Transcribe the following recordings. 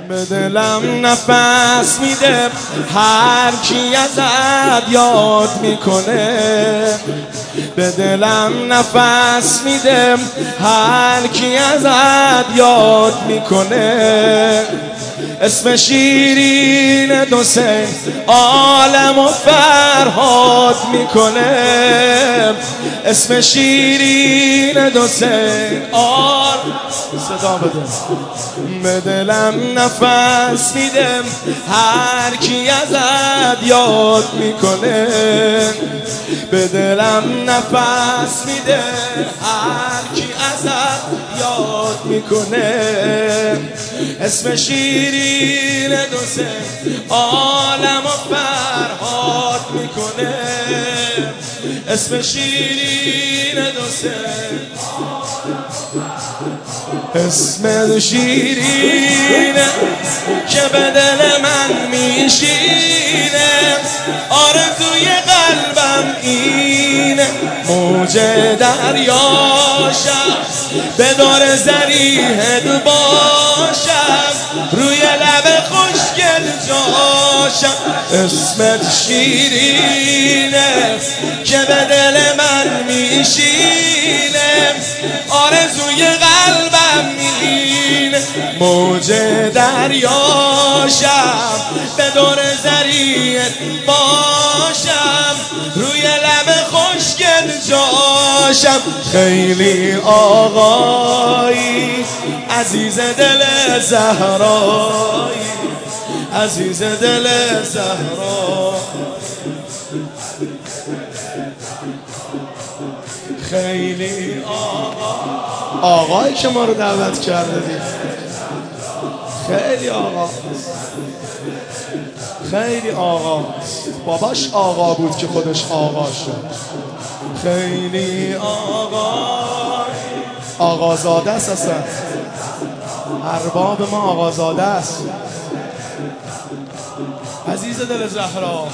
به دلم نفس میده هر کی ازت یاد میکنه. به دلم نفس میده هر کی ازت یاد میکنه. اسم شیرین دوسه عالم و فرهاد میکنه. اسم شیرین دوسه صدا بده. به دلم نفس میده هر کی ازت یاد میکنه. به دلم نفس میده هر کی ازت یاد میکنه. اسم شیرین دوسه عالم و فرهاد میکنه. اسم شیرین دوسه اسم شیرینه که به دل من میشینه. آرزوی قلبم اینه موج دریاشم به دور زریحت باشم روی لب خوشگل جاشم. اسمت شیرینه که به دل من میشینه. آرزوی قلبم اینه موج دریاشم به دور زریحت باشم روی لب خوشگل جاشم. خیلی آقایی عزیز دل زهرایی عزیز دل زهرا. خیلی آقایی که ما رو دعوت کرده دید. خیلی آقا خیلی آقا. باباش آقا بود که خودش آقا شد. خیلی آقازاده است. اصلا ارباب ما آقازاده است. عزیز دل زهرا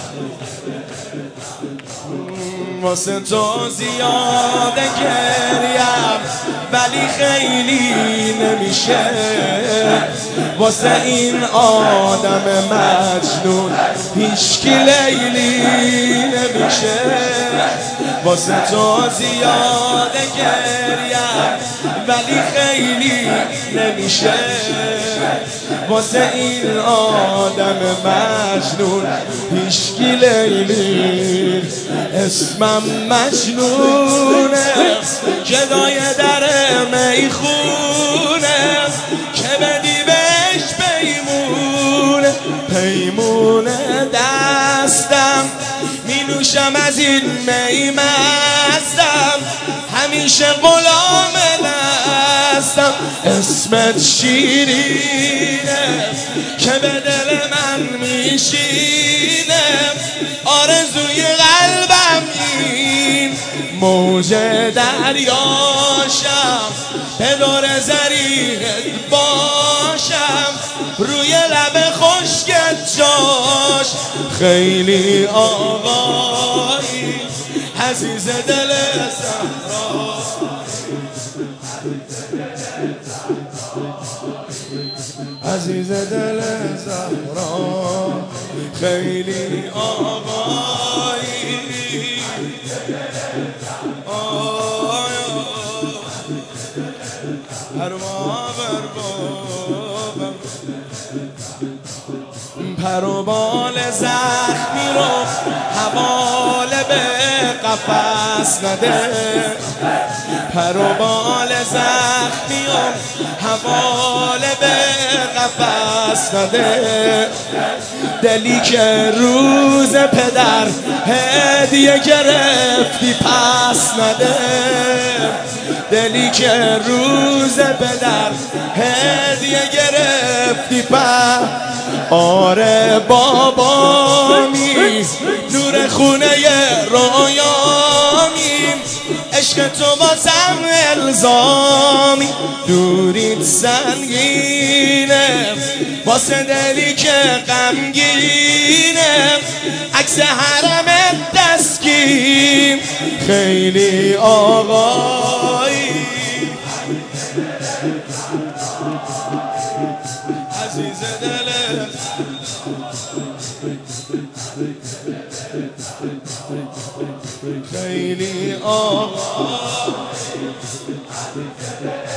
واسه تو زیاده گریم ولی خیلی نمیشه. واسه این آدم مجنون هیچکی لیلی نمیشه. واسه تو زیاده گریم ولی خیلی نمیشه. واسه این آدم مجنون هیچکی لیلی. اسمم مجنونه جدای در میخونه که بدی بهش پیمونه. پیمونه دستم می نوشم از این می مستم همیشه غلام دستم. اسمت شیرینه که به دل من میشینه. آرزوی قلبم این موج دریاشم به دور زریحت باشم روی لب خوشگل جاش. خیلی آقایی عزیز دل زهرا عزیز دل زهرا. خیلی آقایی پر و بال زخمی رو حواله به قفس نده. پر و بال زخمی رو حواله به قفس نده. دلی که روز پدر هدیه گرفتی پس نده. دلی که روز پدر هدیه گرفتی پس. آره بابامی نور خونه رویامی عشق تو بازم الزامی. دوریت سنگینه واسه دلی که غمگینه عکس حرم دستگیر. خیلی آقایی عزیز دلت خیلی آقا